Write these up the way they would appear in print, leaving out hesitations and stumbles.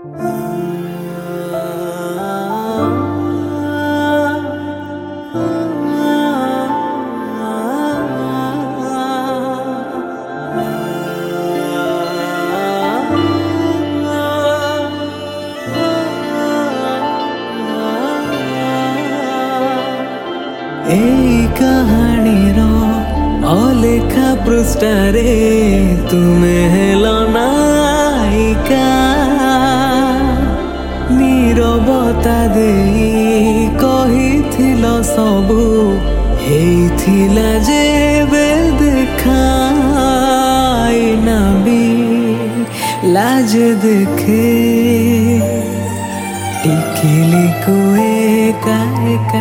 এই কাহাণীর অলেখা পৃষ্ঠারে তুমে হেল নায়িকা নীরবতা দেই কহিଥିଲ ସବୁ ହେଇଥିଲା ଯେବେ ଦେଖା ଆଇନା ବି ଲାଜ ଦେଖେ ଟିକିଲିକୁ ଏକା ଏକା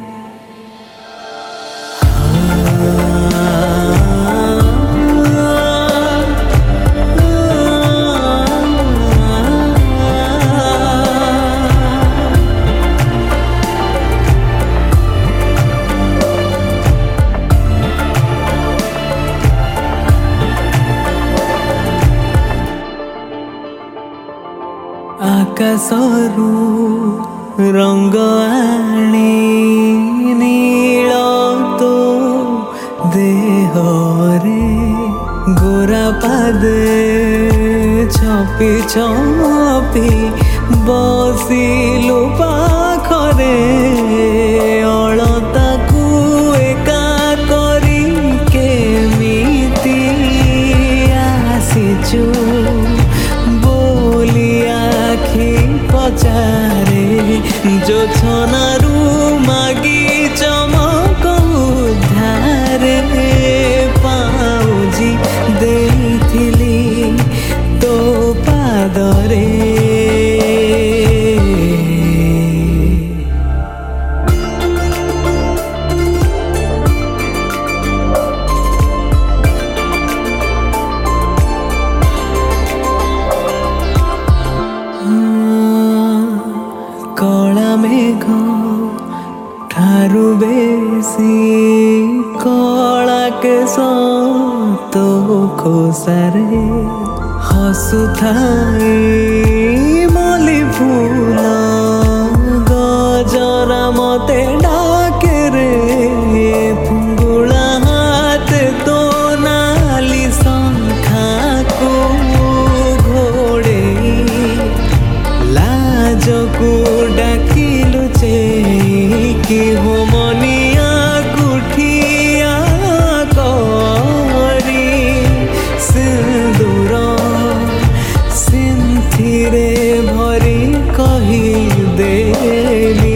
ଆକାଶରୁ ରଙ୍ଗ ଆଣି ନୀଳ ତୋ ଦେହରେ ଗୋରା ପାଦେ ଛପି ଛପି ବସିଲୁ ପାଖରେ ଅଳତାକୁ ଏକା କରି କେମିତି ଆସିଛୁ पचारे जो छनारू मागी चमक उधारे पाउजी देइथिली तो पादरे कला मेघ ठारू बेसी कला केश तो खोसारे हसुथाई मली फूल गजरा मते डाके रे फुंगुला हाथ तो नाली शंखा को घोड़े लाजको डाकिलु कि हो मनिया कुठिया करी सिंदूर सिंथिरे भरी कही देली